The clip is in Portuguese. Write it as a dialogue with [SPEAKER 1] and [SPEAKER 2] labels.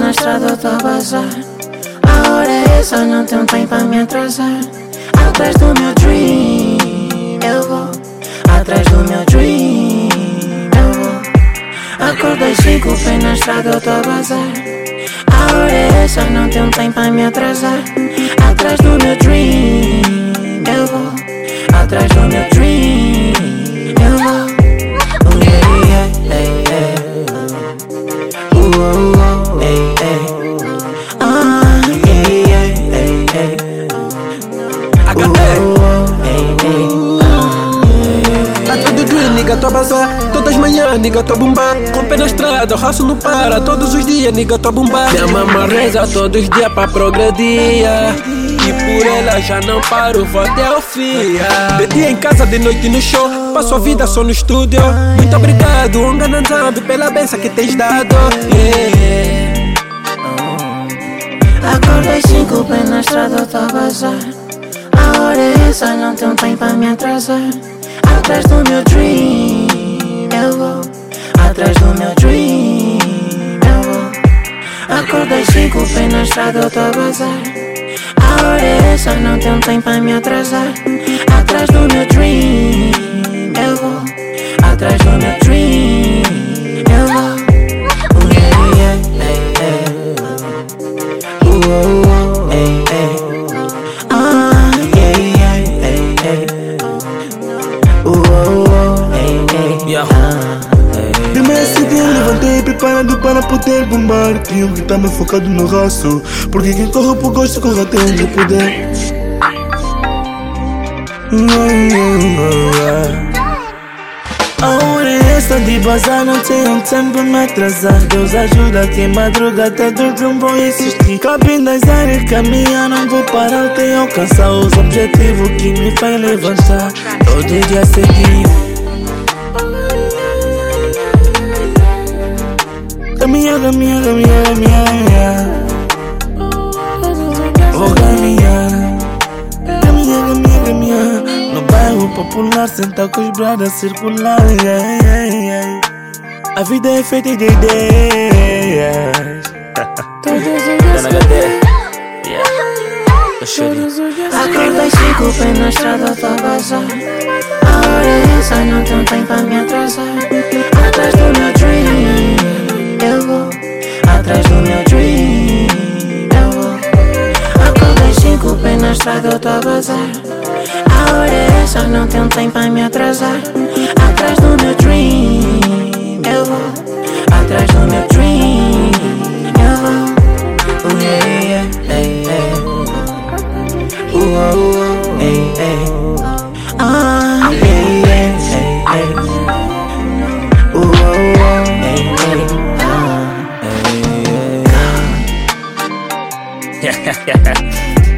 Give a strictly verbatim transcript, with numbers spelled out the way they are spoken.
[SPEAKER 1] na estrada eu tô a bazar. A hora é essa, não tenho tempo pra me atrasar. Atrás do meu dream eu vou, atrás do meu dream eu vou. Acordei cinco, pés na estrada eu tô a bazar. A hora é essa, não tenho tempo pra me atrasar. Atrás do meu dream eu vou, atrás do meu dream eu vou. Oh yeah, yeah, yeah, yeah. Uh, uh, uh, hey, hey. Ah, yeah, yeah, hey, hey.
[SPEAKER 2] H D Atrás do dream, nigga, tô a bazar. Todas as manhãs, nigga, tô a bombar. Com pé na estrada, o raço não para. Todos os dias, nigga, tô a bombar. Minha mama reza todos os dias pra progredir. E por ela já não paro, vou até o fim. De dia em casa, de noite no show. Passo a vida só no estúdio. Muito obrigado, um gananzambi, pela benção que tens dado. Yeah.
[SPEAKER 1] Acordei cinco, pés na estrada eu tô a bazar. A hora é essa, não tenho tempo pra me atrasar. Atrás do meu dream eu vou, atrás do meu dream eu vou. Acordei cinco, pés na estrada eu tô a bazar. A hora é essa, não tenho tempo pra me atrasar. Atrás do meu dream eu vou, atrás do meu dream eu vou. Oh yeah, yeah, yeah, yeah. Uh, uh, uh, hey, hey. Ah, yeah, yeah, hey, hey. Uh, uh, uh, hey, hey.
[SPEAKER 2] Yeah.
[SPEAKER 3] De manhã cedinho levantei preparado para poder bombar. Tinha que estar me focado no raço, porque quem corre por gosto corre até onde puder. A hora é essa de bazar, não tenho tempo pra me atrasar. Deus ajuda quem madruga até dormir, um bom insistir. Cabe nas áreas, caminhar, não vou parar, tenho alcançar os objetivos que me faz levantar. Todo dia seguir. Caminhar, caminhar, caminhar, caminhar, caminhar. Vou caminhar. Caminhar, caminhar, caminhar. No bairro popular, sentar com os bradas circular. Yeah, yeah, yeah. A vida é feita de ideias.
[SPEAKER 1] Acordei cinco, pés na estrada eu tô a bazar. A hora é essa, não tenho tempo pra me atrasar. Atrás do meu dream eu vou, atrás do meu dream eu vou. Acordei cinco, pés na estrada eu tô a bazar. A hora é essa, não tenho tempo pra me atrasar. Atrás do meu dream eu vou, atrás do meu dream eu vou. Oh yeah, yeah, hey, hey. Uh, uh, uh, hey, hey. Ah, yeah, yeah, hey, hey. Uh, uh, uh, hey, hey. Ah, hey, hey.
[SPEAKER 2] Yeah, yeah, yeah.